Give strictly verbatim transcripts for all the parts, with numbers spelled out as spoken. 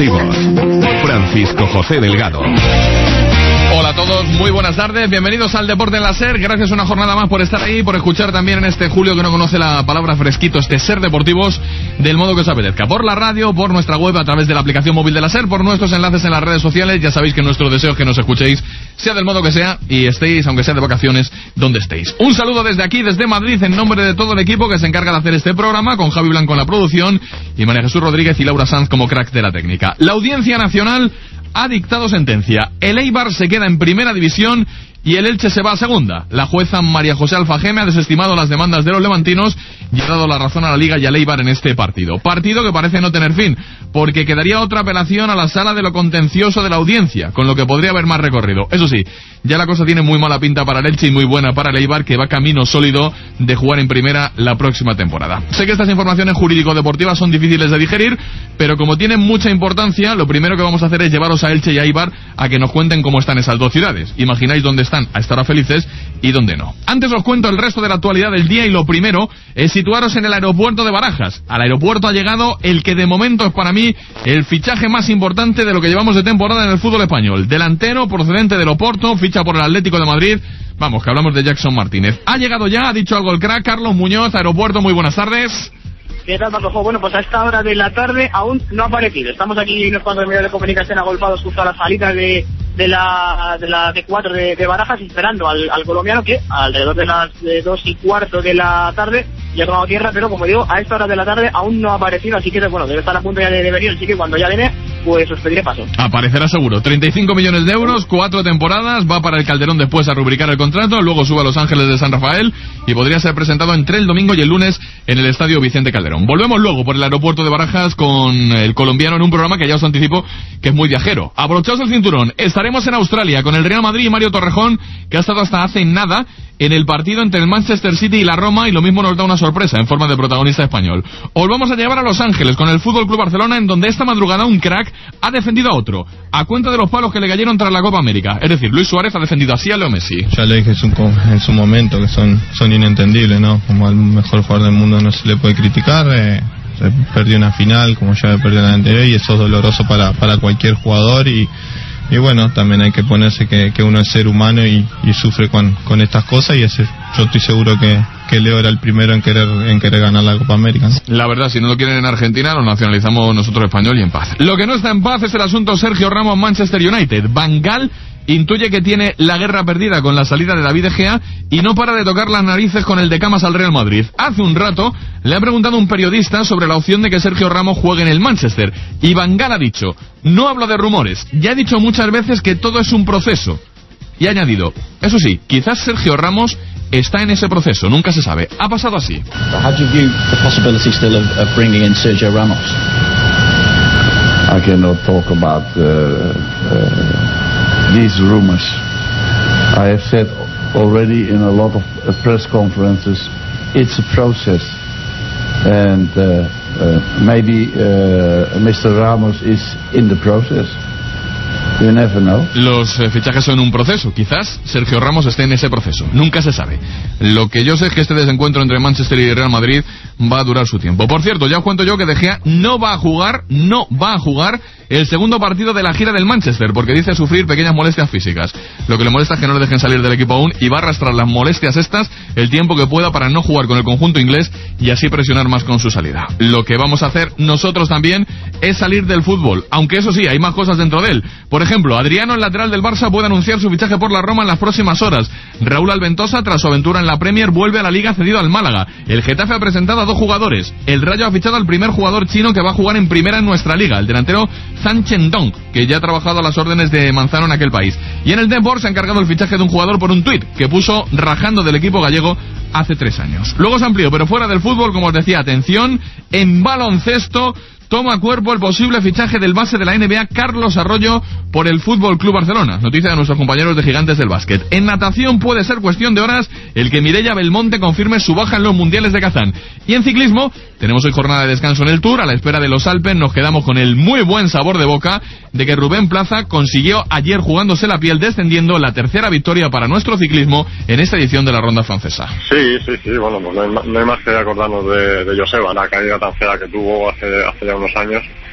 Deportivos. Francisco José Delgado. Hola a todos, muy buenas tardes, bienvenidos al Deporte en la SER, gracias una jornada más por estar ahí, por escuchar también en este julio que no conoce la palabra fresquito, este SER Deportivos, del modo que os apetezca, por la radio, por nuestra web, a través de la aplicación móvil de la SER, por nuestros enlaces en las redes sociales. Ya sabéis que nuestro deseo es que nos escuchéis, sea del modo que sea, y estéis, aunque sea de vacaciones, donde estéis. Un saludo desde aquí, desde Madrid, en nombre de todo el equipo que se encarga de hacer este programa, con Javi Blanco en la producción, y María Jesús Rodríguez y Laura Sanz como crack de la técnica. La Audiencia Nacional ha dictado sentencia. El Eibar se queda en primera división y el Elche se va a segunda. La jueza María José Alfageme ha desestimado las demandas de los levantinos y ha dado la razón a la Liga y al Eibar en este partido. Partido que parece no tener fin, porque quedaría otra apelación a la sala de lo contencioso de la Audiencia, con lo que podría haber más recorrido. Eso sí, ya la cosa tiene muy mala pinta para el Elche y muy buena para el Eibar, que va camino sólido de jugar en primera la próxima temporada. Sé que estas informaciones jurídico-deportivas son difíciles de digerir, pero como tienen mucha importancia, lo primero que vamos a hacer es llevaros a Elche y a Eibar a que nos cuenten cómo están esas dos ciudades. Imagináis dónde están a estar felices y dónde no. Antes os cuento el resto de la actualidad del día, y lo primero es situaros en el aeropuerto de Barajas. Al aeropuerto ha llegado el que de momento es para mí el fichaje más importante de lo que llevamos de temporada en el fútbol español. Delantero procedente del Oporto, ficha por el Atlético de Madrid. Vamos, que hablamos de Jackson Martínez. Ha llegado ya, ha dicho algo el crack. Carlos Muñoz, aeropuerto, muy buenas tardes. ¿Qué tal, Paco? Bueno, pues a esta hora de la tarde aún no ha aparecido. Estamos aquí unos cuantos medios de comunicación agolpados justo a la salida de, de la de la D cuatro de, de Barajas, esperando al, al colombiano, que alrededor de las de dos y cuarto de la tarde ya ha tomado tierra, pero como digo, a esta hora de la tarde aún no ha aparecido, así que bueno, debe estar a punto ya de, de venir, así que cuando ya viene, pues os pediré paso. Aparecerá seguro. treinta y cinco millones de euros, cuatro temporadas, va para el Calderón después a rubricar el contrato, luego sube a Los Ángeles de San Rafael y podría ser presentado entre el domingo y el lunes en el Estadio Vicente Calderón. Volvemos luego por el aeropuerto de Barajas con el colombiano en un programa que ya os anticipo que es muy viajero. Abrochaos el cinturón, estaremos en Australia con el Real Madrid y Mario Torrejón, que ha estado hasta hace nada en el partido entre el Manchester City y la Roma, y lo mismo nos da una sorpresa en forma de protagonista español. Os vamos a llevar a Los Ángeles con el Fútbol Club Barcelona, en donde esta madrugada un crack ha defendido a otro, a cuenta de los palos que le cayeron tras la Copa América. Es decir, Luis Suárez ha defendido así a Leo Messi. Ya le dije en su momento que son, son inentendibles, ¿no? Como al mejor jugador del mundo no se le puede criticar. Eh, perdió una final, como ya perdió la anterior, y eso es doloroso para, para cualquier jugador. Y Y bueno, también hay que ponerse que, que uno es ser humano y, y sufre con, con estas cosas, y ese, yo estoy seguro que, que Leo era el primero en querer en querer ganar la Copa América, ¿no? La verdad, si no lo quieren en Argentina, lo nacionalizamos nosotros español y en paz. Lo que no está en paz es el asunto Sergio Ramos Manchester United. Van Gaal intuye que tiene la guerra perdida con la salida de David De Gea y no para de tocar las narices con el de camas al Real Madrid. Hace un rato le ha preguntado un periodista sobre la opción de que Sergio Ramos juegue en el Manchester, y Van Gaal ha dicho: no hablo de rumores, ya he dicho muchas veces que todo es un proceso. Y ha añadido: eso sí, quizás Sergio Ramos está en ese proceso, nunca se sabe. Ha pasado así. How do you view the possibility still of, of bringing in Sergio Ramos? I cannot talk about uh, uh, these rumors. I have said already in a lot of uh, press conferences, it's a process, and uh, uh, maybe uh, mister Ramos is in the process. You never know. Los eh, fichajes son un proceso. Quizás Sergio Ramos esté en ese proceso. Nunca se sabe. Lo que yo sé es que este desencuentro entre Manchester y Real Madrid va a durar su tiempo. Por cierto, ya os cuento yo que De Gea no va a jugar, no va a jugar el segundo partido de la gira del Manchester, porque dice sufrir pequeñas molestias físicas. Lo que le molesta es que no le dejen salir del equipo aún, y va a arrastrar las molestias estas el tiempo que pueda para no jugar con el conjunto inglés y así presionar más con su salida. Lo que vamos a hacer nosotros también es salir del fútbol, aunque eso sí, hay más cosas dentro de él. Por ejemplo, Adriano, el lateral del Barça, puede anunciar su fichaje por la Roma en las próximas horas. Raúl Alventosa, tras su aventura en la Premier, vuelve a la Liga cedido al Málaga. El Getafe ha presentado a dos jugadores. El Rayo ha fichado al primer jugador chino que va a jugar en primera en nuestra liga, el delantero Zhang Chendong, que ya ha trabajado a las órdenes de Manzano en aquel país. Y en el Depor se ha encargado el fichaje de un jugador por un tuit que puso rajando del equipo gallego hace tres años. Luego se amplió, pero fuera del fútbol, como os decía, atención, en baloncesto toma cuerpo el posible fichaje del base de la N B A Carlos Arroyo por el Fútbol Club Barcelona. Noticia de nuestros compañeros de Gigantes del Básquet. En natación puede ser cuestión de horas el que Mireia Belmonte confirme su baja en los mundiales de Kazán. Y en ciclismo tenemos hoy jornada de descanso en el Tour. A la espera de los Alpes nos quedamos con el muy buen sabor de boca de que Rubén Plaza consiguió ayer, jugándose la piel, descendiendo, la tercera victoria para nuestro ciclismo en esta edición de la ronda francesa. Sí, sí, sí, bueno, pues no hay, no hay más que acordarnos de, de Joseba, la caída tan fea que tuvo hace, hace ya unos años,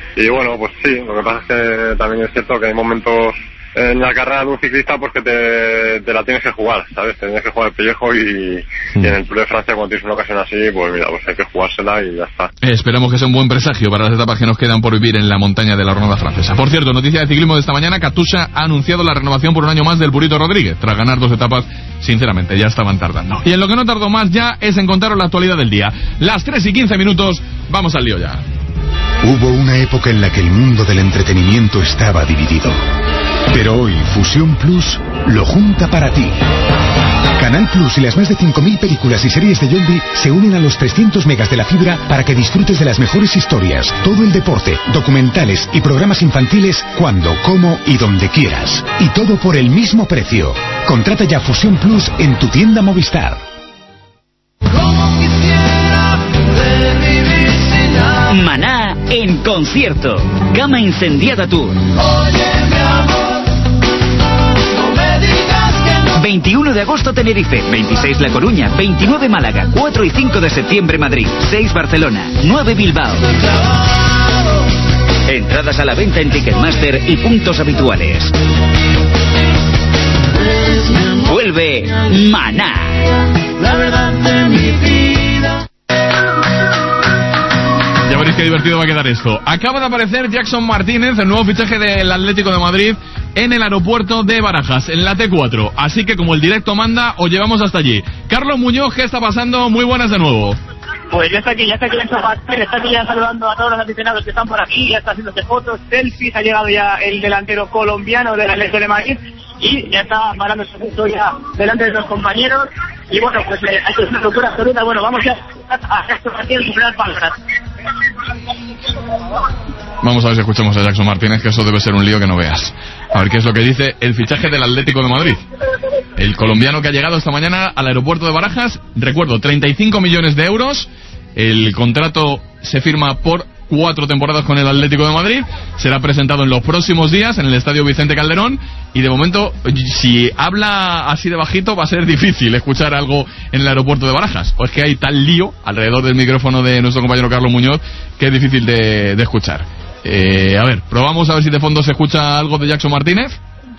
y bueno, pues sí, lo que pasa es que también es cierto que hay momentos en la carrera de un ciclista pues que te, te la tienes que jugar, ¿sabes? Te tienes que jugar el pellejo y, y en el Tour de Francia cuando tienes una ocasión así, pues mira, pues hay que jugársela y ya está. Eh, esperemos que sea un buen presagio para las etapas que nos quedan por vivir en la montaña de la Ronda Francesa. Por cierto, noticia de ciclismo de esta mañana, Katusha ha anunciado la renovación por un año más del Burrito Rodríguez. Tras ganar dos etapas, sinceramente, ya estaban tardando. Y en lo que no tardó más ya es en contaros la actualidad del día. Las tres y quince minutos, vamos al lío ya. Hubo una época en la que el mundo del entretenimiento estaba dividido. Pero hoy Fusión Plus lo junta para ti. Canal Plus y las más de cinco mil películas y series de Yoldi se unen a los trescientos megas de la fibra para que disfrutes de las mejores historias, todo el deporte, documentales y programas infantiles cuando, cómo y donde quieras. Y todo por el mismo precio. Contrata ya Fusión Plus en tu tienda Movistar. Maná en concierto. Cama Incendiada Tour. veintiuno de agosto Tenerife, veintiséis La Coruña, veintinueve Málaga, cuatro y cinco de septiembre Madrid, seis Barcelona, nueve Bilbao. Entradas a la venta en Ticketmaster y puntos habituales. Vuelve Maná. La verdad de mi vida. Ya veréis qué divertido va a quedar esto. Acaba de aparecer Jackson Martínez, el nuevo fichaje del Atlético de Madrid, en el aeropuerto de Barajas, en la T cuatro. Así que como el directo manda, os llevamos hasta allí. Carlos Muñoz, ¿qué está pasando? Muy buenas de nuevo. Pues ya está aquí, ya está aquí en Sebastián, está aquí ya saludando a todos los aficionados que están por aquí, ya está haciéndose fotos, selfies, ha llegado ya el delantero colombiano del Atlético de Madrid y ya está parándose justo ya delante de los compañeros. Y bueno, pues eh, esto es una locura absoluta. Bueno, vamos ya a Jackson Martínez y superar palabras. Vamos a ver si escuchamos a Jackson Martínez, que eso debe ser un lío que no veas. A ver qué es lo que dice el fichaje del Atlético de Madrid. El colombiano que ha llegado esta mañana al aeropuerto de Barajas, recuerdo, treinta y cinco millones de euros. El contrato se firma por cuatro temporadas con el Atlético de Madrid. Será presentado en los próximos días en el Estadio Vicente Calderón. Y de momento, si habla así de bajito, va a ser difícil escuchar algo en el aeropuerto de Barajas. Pues que hay tal lío alrededor del micrófono de nuestro compañero Carlos Muñoz que es difícil de, de escuchar. Eh, a ver, probamos a ver si de fondo se escucha algo de Jackson Martínez.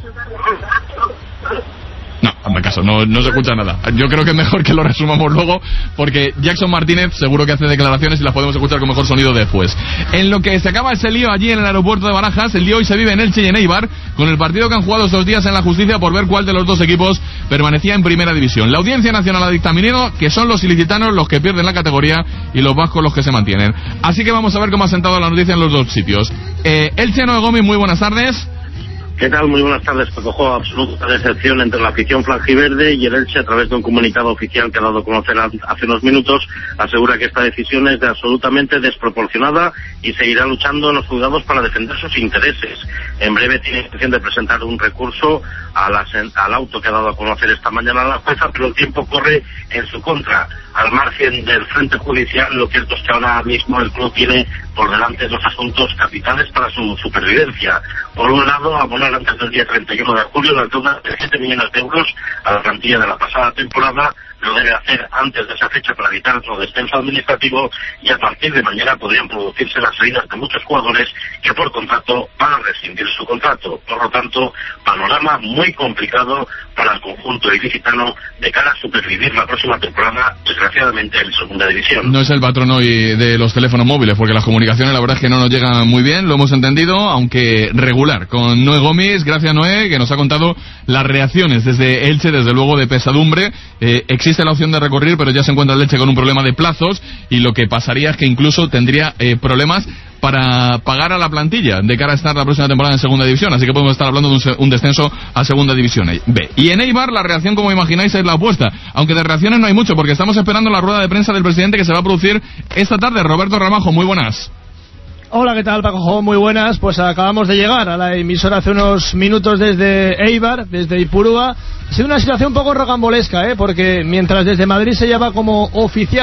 No, hazme caso, no, no se escucha nada. Yo creo que es mejor que lo resumamos luego, porque Jackson Martínez seguro que hace declaraciones y las podemos escuchar con mejor sonido después. En lo que se acaba ese lío allí en el aeropuerto de Barajas, el lío hoy se vive en Elche y en Eibar, con el partido que han jugado estos días en la justicia por ver cuál de los dos equipos permanecía en primera división. La Audiencia Nacional ha dictaminado que son los ilicitanos los que pierden la categoría y los vascos los que se mantienen. Así que vamos a ver cómo ha sentado la noticia en los dos sitios. Eh, Elche Noé Gómez, muy buenas tardes. ¿Qué tal? Muy buenas tardes. Tocó absoluta decepción entre la afición franjiverde y el Elche, a través de un comunicado oficial que ha dado a conocer hace unos minutos, asegura que esta decisión es de absolutamente desproporcionada y seguirá luchando en los juzgados para defender sus intereses. En breve tiene intención de presentar un recurso a la, al auto que ha dado a conocer esta mañana a la jueza, pero el tiempo corre en su contra. Al margen del frente judicial, lo cierto es que ahora mismo el club tiene por delante dos asuntos capitales para su supervivencia. Por un lado, abonar antes del día treinta y uno de julio las deudas de siete millones de euros a la plantilla de la pasada temporada. Lo debe hacer antes de esa fecha para evitar otro descenso administrativo, y a partir de mañana podrían producirse las salidas de muchos jugadores que por contrato van a rescindir su contrato. Por lo tanto, panorama muy complicado para el conjunto ilicitano de cara a supervivir la próxima temporada, desgraciadamente en segunda división. No es el patrón hoy de los teléfonos móviles, porque las comunicaciones la verdad es que no nos llegan muy bien, lo hemos entendido, aunque regular. Con Noé Gómez, gracias Noé, que nos ha contado las reacciones desde Elche, desde luego de pesadumbre. Eh, existe la opción de recorrer, pero ya se encuentra el Elche con un problema de plazos, y lo que pasaría es que incluso tendría eh, problemas para pagar a la plantilla de cara a estar la próxima temporada en segunda división, así que podemos estar hablando de un, un descenso a segunda división B. Y en Eibar la reacción, como imagináis, es la opuesta, aunque de reacciones no hay mucho, porque estamos esperando la rueda de prensa del presidente que se va a producir esta tarde. Roberto Ramajo, muy buenas. Hola, ¿qué tal, Paco? Muy buenas. Pues acabamos de llegar a la emisora hace unos minutos desde Eibar, desde Ipurúa. Ha sido una situación un poco rocambolesca, ¿eh? Porque mientras desde Madrid se llama como oficial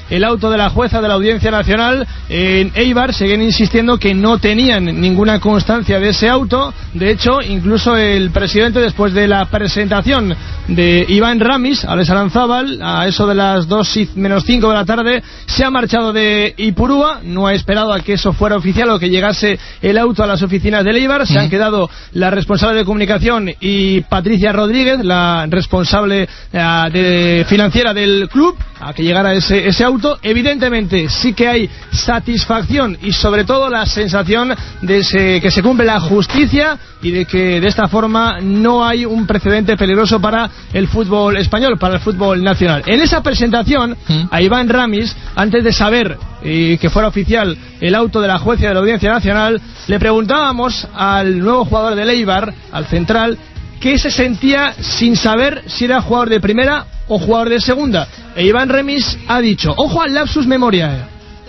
el auto de la jueza de la Audiencia Nacional en Eibar. Siguen insistiendo que no tenían ninguna constancia de ese auto. De hecho, incluso el presidente, después de la presentación de Iván Ramis, Alex Aranzábal, a eso de las dos menos cinco de la tarde, se ha marchado de Ipurúa. No ha esperado a que eso fuera oficial o que llegase el auto a las oficinas del Eibar. Se mm. han quedado la responsable de comunicación y Patricia Rodríguez, la responsable uh, de financiera del club, a que llegara ese, ese auto. Evidentemente sí que hay satisfacción y sobre todo la sensación de ese, que se cumple la justicia y de que de esta forma no hay un precedente peligroso para el fútbol español, para el fútbol nacional. En esa presentación ¿Mm? a Iván Ramis, antes de saber eh, que fuera oficial el auto de la jueza de la Audiencia Nacional, le preguntábamos al nuevo jugador del Eibar, al central, que se sentía sin saber si era jugador de primera o jugador de segunda. E Iván Ramis ha dicho, ojo al lapsus memoriae.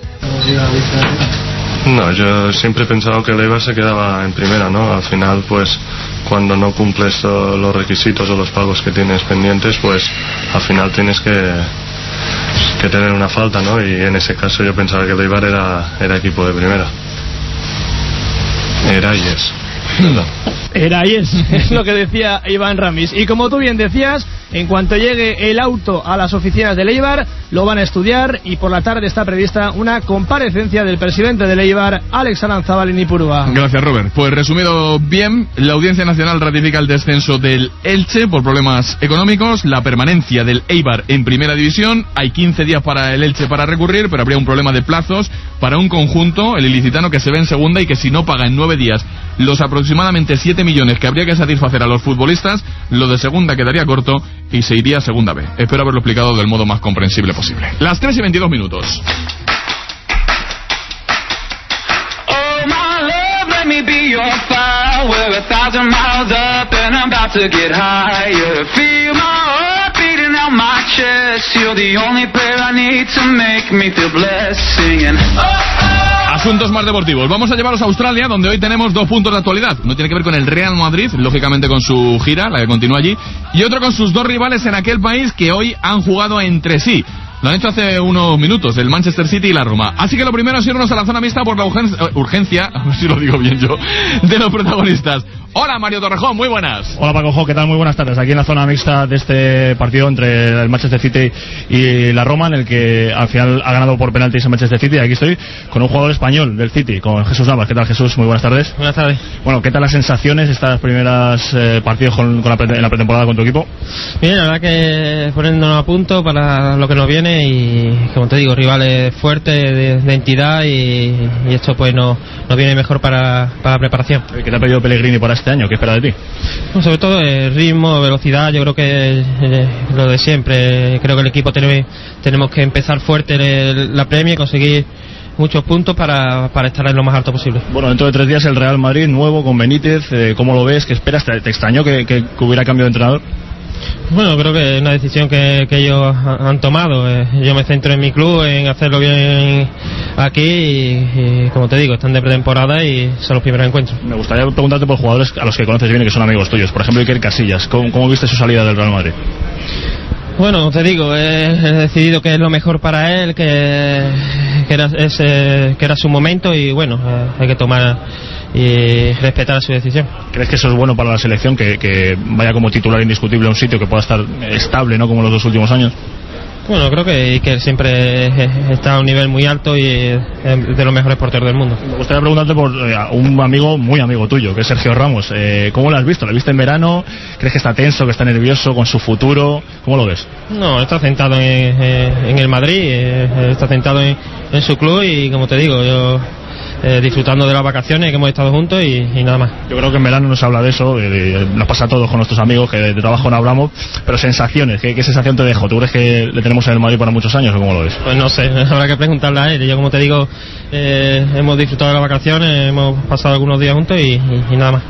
No, yo siempre he pensado que el Eibar se quedaba en primera, ¿no? Al final, pues, cuando no cumples uh, los requisitos o los pagos que tienes pendientes, pues, al final tienes que, que tener una falta, ¿no? Y en ese caso yo pensaba que el Eibar era, era equipo de primera. Era y es. ¿Verdad? Era y es, es lo que decía Iván Ramis. Y como tú bien decías, en cuanto llegue el auto a las oficinas del Eibar, lo van a estudiar y por la tarde está prevista una comparecencia del presidente del Eibar, Alex Aranzábal, en Ipurúa. Gracias, Robert. Pues resumido bien, la Audiencia Nacional ratifica el descenso del Elche por problemas económicos, la permanencia del Eibar en primera división. Hay quince días para el Elche para recurrir, pero habría un problema de plazos para un conjunto, el ilicitano, que se ve en segunda y que si no paga en nueve días los aproximadamente siete millones que habría que satisfacer a los futbolistas, lo de segunda quedaría corto y se iría a segunda B. Espero haberlo explicado del modo más comprensible posible. Las tres y veintidós minutos. Oh, my love, let me be your fire. We're a thousand miles up and I'm about to get higher. Feel my heart beating out my chest. You're the only prayer I need to make me feel blessed. Singing, oh, oh. Asuntos más deportivos. Vamos a llevaros a Australia, donde hoy tenemos dos puntos de actualidad. Uno tiene que ver con el Real Madrid, lógicamente con su gira, la que continúa allí, y otro con sus dos rivales en aquel país que hoy han jugado entre sí. Lo han hecho hace unos minutos, el Manchester City y la Roma. Así que lo primero es irnos a la zona mixta por la urgen- urgencia, a ver si lo digo bien yo, de los protagonistas. Hola, Mario Torrejón, muy buenas. Hola, Paco Jo, ¿qué tal? Muy buenas tardes. Aquí en la zona mixta de este partido entre el Manchester City y la Roma, en el que al final ha ganado por penaltis el Manchester City. Aquí estoy con un jugador español del City, con Jesús Navas. ¿Qué tal, Jesús? Muy buenas tardes. Buenas tardes. Bueno, ¿qué tal las sensaciones estas primeras eh, partidos con, con la pre- en la pretemporada con tu equipo? Bien, la verdad que poniéndonos a punto para lo que nos viene y, como te digo, rivales fuertes de, de entidad y, y esto pues nos, nos viene mejor para, para la preparación. ¿Qué te ha pedido Pellegrini para este año? ¿Qué espera de ti? Bueno, sobre todo el ritmo, velocidad, yo creo que eh, lo de siempre. Creo que el equipo tiene, tenemos que empezar fuerte en la Premier y conseguir muchos puntos para, para estar en lo más alto posible. Bueno, dentro de tres días el Real Madrid nuevo con Benítez, eh, ¿cómo lo ves? ¿Qué esperas? ¿Te, te extrañó que, que, que hubiera cambio de entrenador? Bueno, creo que es una decisión que, que ellos han tomado. Yo me centro en mi club, en hacerlo bien aquí y, y como te digo, están de pretemporada y son los primeros encuentros. Me gustaría preguntarte por jugadores a los que conoces bien y que son amigos tuyos. Por ejemplo, Iker Casillas. ¿Cómo, cómo viste su salida del Real Madrid? Bueno, te digo, he, he decidido que es lo mejor para él, que, que, era, ese, que era su momento y bueno, eh, hay que tomar y respetar su decisión. ¿Crees que eso es bueno para la selección, que, que vaya como titular indiscutible a un sitio que pueda estar estable, ¿no?, como los dos últimos años? Bueno, creo que, que siempre está a un nivel muy alto y es de los mejores porteros del mundo. Me gustaría preguntarte por eh, un amigo, muy amigo tuyo, que es Sergio Ramos. Eh, ¿Cómo lo has visto? ¿Lo viste en verano? ¿Crees que está tenso, que está nervioso con su futuro? ¿Cómo lo ves? No, está centrado en, en el Madrid, está centrado en, en su club y, como te digo, yo... Eh, disfrutando de las vacaciones que hemos estado juntos y, y nada más. Yo creo que en verano nos habla de eso, de, de, nos pasa a todos con nuestros amigos que de, de trabajo no hablamos, pero sensaciones, ¿qué, qué sensación te dejó? ¿Tú crees que le tenemos en el Madrid para muchos años o cómo lo ves? Pues no sé, habrá que preguntarle a él. Yo, como te digo, eh, hemos disfrutado de las vacaciones, hemos pasado algunos días juntos y, y, y nada más.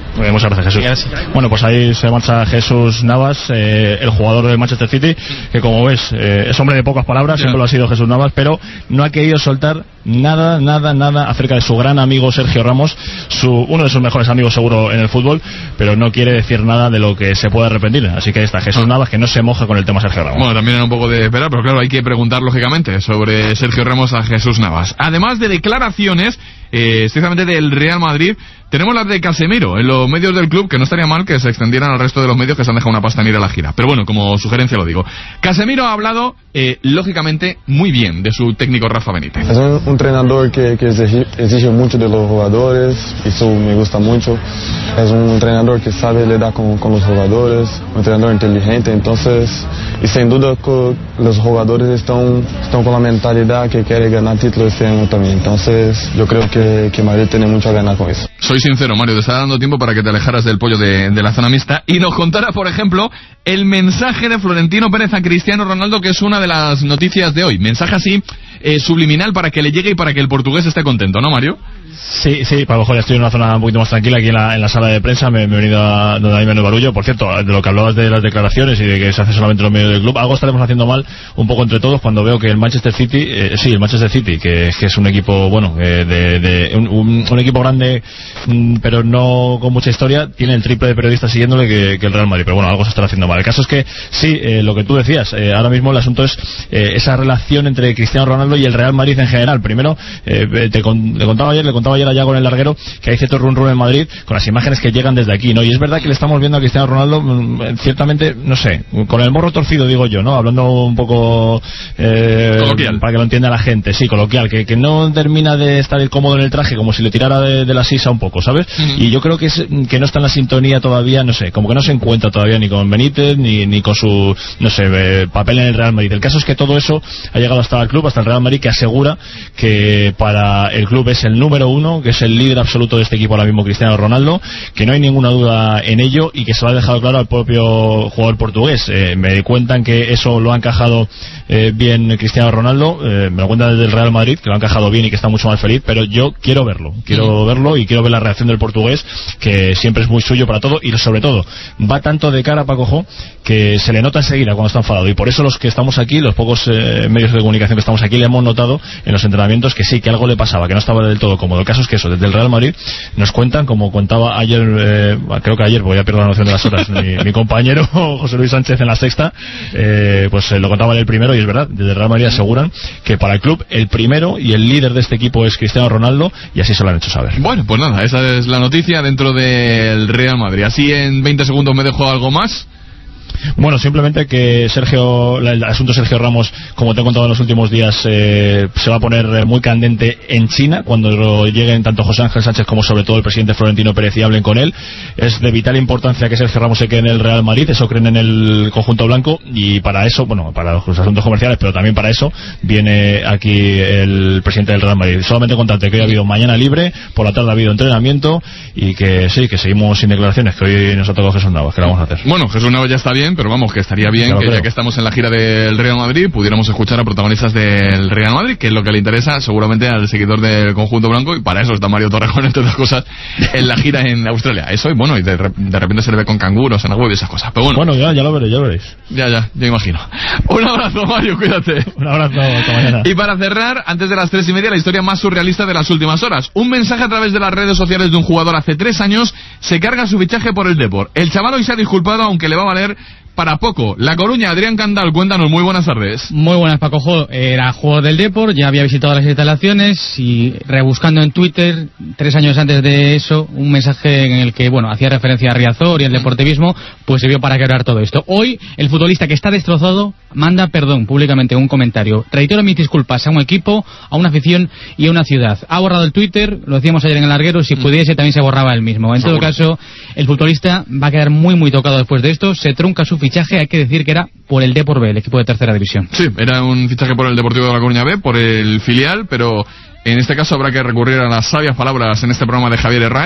Eh, muchas gracias, Jesús. Gracias. Bueno, pues ahí se marcha Jesús Navas, eh, el jugador del Manchester City, que como ves eh, es hombre de pocas palabras, siempre lo ha sido Jesús Navas, pero no ha querido soltar nada, nada, nada acerca de su gran amigo Sergio Ramos, su, uno de sus mejores amigos seguro en el fútbol, pero no quiere decir nada de lo que se pueda arrepentir. Así que ahí está Jesús Navas, que no se moja con el tema Sergio Ramos. Bueno, también era un poco de esperar, pero claro, hay que preguntar lógicamente sobre Sergio Ramos a Jesús Navas. Además de declaraciones, eh, estrictamente del Real Madrid, tenemos las de Casemiro en los medios del club, que no estaría mal que se extendieran al resto de los medios que se han dejado una pasta en ir a la gira. Pero bueno, como sugerencia lo digo. Casemiro ha hablado, eh, lógicamente, muy bien de su técnico Rafa Benítez. Es un, un entrenador que, que exige, exige mucho de los jugadores, eso me gusta mucho. Es un entrenador que sabe lidiar con, con los jugadores, un entrenador inteligente, entonces, y sin duda los jugadores están, están con la mentalidad que quiere ganar títulos este año también. Entonces, yo creo que, que Madrid tiene mucho a ganar con eso. Soy sincero, Mario, te está dando tiempo para que te alejaras del pollo de, de la zona mixta y nos contara, por ejemplo, el mensaje de Florentino Pérez a Cristiano Ronaldo, que es una de las noticias de hoy. Mensaje así, eh, subliminal, para que le llegue y para que el portugués esté contento, ¿no, Mario? Sí, sí, para lo mejor ya estoy en una zona un poquito más tranquila aquí en la, en la sala de prensa. Me, me he venido a donde hay menos barullo. Por cierto, de lo que hablabas de las declaraciones y de que se hace solamente en los medios del club, algo estaremos haciendo mal un poco entre todos cuando veo que el Manchester City, eh, sí, el Manchester City, que, que es un equipo, bueno, eh, de, de un, un, un equipo grande, mm, pero no con mucha historia, tiene el triple de periodistas siguiéndole que, que el Real Madrid. Pero bueno, algo se estará haciendo mal. El caso es que, sí, eh, lo que tú decías, eh, ahora mismo el asunto es eh, esa relación entre Cristiano Ronaldo y el Real Madrid en general. Primero, eh, te con, le contaba ayer, le contaba ayer allá con el larguero que hay cierto run run en Madrid con las imágenes que llegan desde aquí, ¿no? Y es verdad que le estamos viendo a Cristiano Ronaldo mmm, ciertamente, no sé, con el morro torcido, digo yo, ¿no? Hablando un poco eh, coloquial, para que lo entienda la gente, sí, coloquial, que, que no termina de estar cómodo en el traje, como si le tirara de, de la sisa un poco, ¿sabes? Uh-huh. Y yo creo que es que no está en la sintonía todavía, no sé, como que no se encuentra todavía ni con Benítez ni, ni con su, no sé, eh, papel en el Real Madrid. El caso es que todo eso ha llegado hasta el club, hasta el Real Madrid, que asegura que para el club es el número uno, que es el líder absoluto de este equipo ahora mismo, Cristiano Ronaldo, que no hay ninguna duda en ello y que se lo ha dejado claro al propio jugador portugués. Eh, me cuentan que eso lo ha encajado eh, bien Cristiano Ronaldo, eh, me lo cuentan desde el Real Madrid, que lo ha encajado bien y que está mucho más feliz, pero yo quiero verlo, quiero verlo y quiero ver la reacción del portugués, que siempre es muy suyo para todo y sobre todo va tanto de cara, Paco Jo, que se le nota enseguida cuando está enfadado, y por eso los que estamos aquí, los pocos eh, medios de comunicación que estamos aquí, le hemos notado en los entrenamientos que sí, que algo le pasaba, que no estaba del todo cómodo. El caso es que eso, desde el Real Madrid nos cuentan, como contaba ayer, eh, creo que ayer, porque ya pierdo la noción de las horas, mi, mi compañero José Luis Sánchez en la Sexta, eh, pues eh, lo contaba en el primero, y es verdad, desde el Real Madrid aseguran que para el club el primero y el líder de este equipo es Cristiano Ronaldo, y así se lo han hecho saber. Bueno, pues nada, esa es la noticia dentro del Real Madrid. Así en veinte segundos me dejo algo más. Bueno, simplemente que Sergio, el asunto Sergio Ramos, como te he contado en los últimos días, eh, se va a poner muy candente en China cuando lleguen tanto José Ángel Sánchez como sobre todo el presidente Florentino Pérez y hablen con él. Es de vital importancia que Sergio Ramos se quede en el Real Madrid, eso creen en el conjunto blanco, y para eso, bueno, para los asuntos comerciales, pero también para eso viene aquí el presidente del Real Madrid. Solamente contarte que hoy ha habido mañana libre, por la tarde ha habido entrenamiento, y que sí, que seguimos sin declaraciones, que hoy nos ha tocado Jesús Navas, que lo vamos a hacer. Bueno, Jesús Navas ya está bien, pero vamos, que estaría bien que ya que estamos en la gira del Real Madrid pudiéramos escuchar a protagonistas del Real Madrid, que es lo que le interesa seguramente al seguidor del conjunto blanco, y para eso está Mario Torrejón, entre otras cosas, en la gira en Australia. Eso, y bueno, y de, de repente se le ve con canguros en la web y esas cosas. Pero bueno, bueno ya, ya lo veréis, ya lo veréis. Ya, ya, ya imagino. Un abrazo, Mario, cuídate. Un abrazo, hasta mañana. Y para cerrar, antes de las tres y media, la historia más surrealista de las últimas horas. Un mensaje a través de las redes sociales de un jugador hace tres años se carga su fichaje por el Depor. El chaval hoy se ha disculpado, aunque le va a valer para poco. La Coruña, Adrián Candal, cuéntanos, muy buenas tardes. Muy buenas, Paco Jo. Era jugador del Depor, ya había visitado las instalaciones y rebuscando en Twitter, tres años antes de eso, un mensaje en el que, bueno, hacía referencia a Riazor y al deportivismo, pues se vio para quebrar todo esto. Hoy, el futbolista que está destrozado manda perdón públicamente en un comentario. Reitero mis disculpas a un equipo, a una afición y a una ciudad. Ha borrado el Twitter, lo decíamos ayer en el larguero, si pudiese también se borraba él mismo. En todo caso, el futbolista va a quedar muy muy tocado después de esto, se trunca su fichaje, hay que decir que era por el Depor B, el equipo de tercera división. Sí, era un fichaje por el Deportivo de La Coruña B, por el filial, pero en este caso habrá que recurrir a las sabias palabras en este programa de Javier Herráez,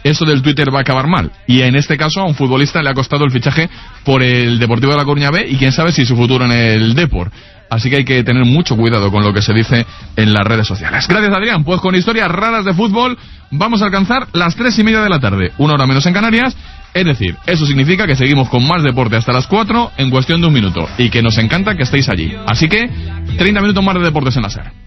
eso del Twitter va a acabar mal. Y en este caso a un futbolista le ha costado el fichaje por el Deportivo de La Coruña B y quién sabe si su futuro en el Depor. Así que hay que tener mucho cuidado con lo que se dice en las redes sociales. Gracias, Adrián. Pues con historias raras de fútbol vamos a alcanzar las tres y media de la tarde, una hora menos en Canarias. Es decir, eso significa que seguimos con más deporte hasta las cuatro en cuestión de un minuto y que nos encanta que estéis allí. Así que treinta minutos más de deportes en la SER.